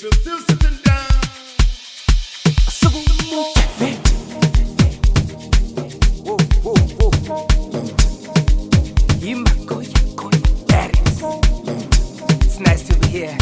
If you're still sitting down, it's nice to be here.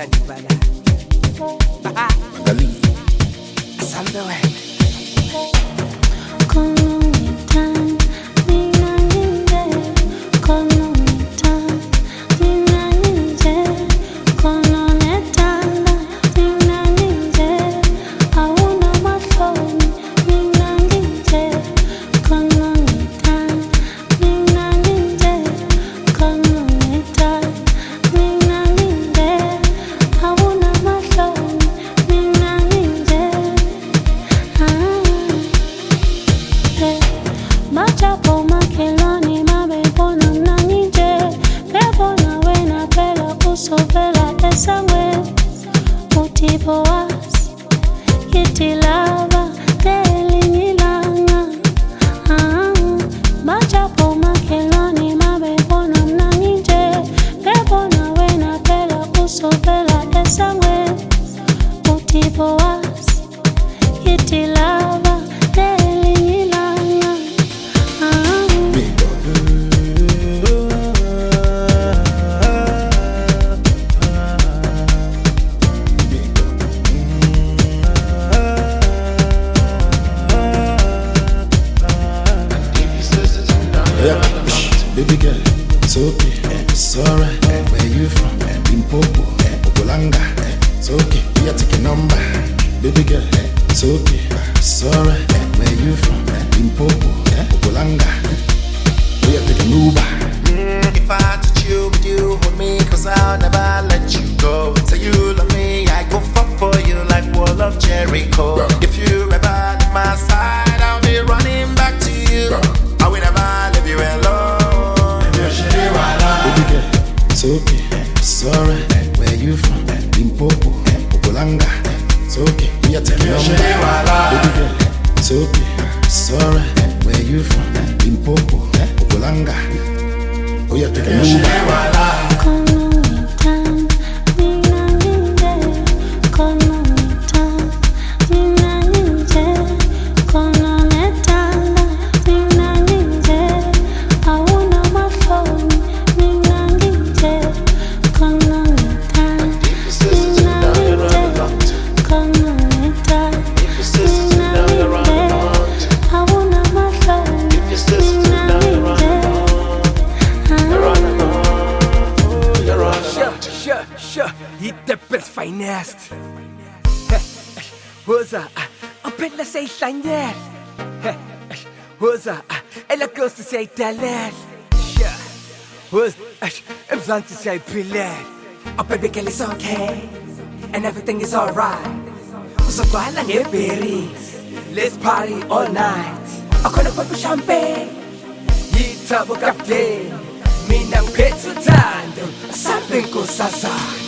baby girl, it's okay, it's alright. Where you from? Limpopo, Obolanga, it's okay. We are taking number, baby girl, it's okay, it's alright. Where you from? Limpopo, Obolanga, we are taking Uber. If I had to chill with you, homie, cause I'll never let you go. Say you love me, I go fuck for you like wall of Jericho. If you ever leave my side, I'll be running back to you. I will never leave you alone. Baby girl, it's okay, it's alright. Where you from? Limpopo, Obolanga, it's okay. We are taking number, baby girl, it's okay, it's alright. Where you from? Limpopo, Obolanga, we are taking Uber. Hit the best finest. Hoza, open la say sanyel. Hoza, ela close to say talent. Hoza, I'm trying to say pillar. Oh baby girl, it's okay, and everything is alright. So go along your berries, let's party all night. I'm gonna pop a champagne. Hit up a captain. Minang petso tandem, something ko sasa.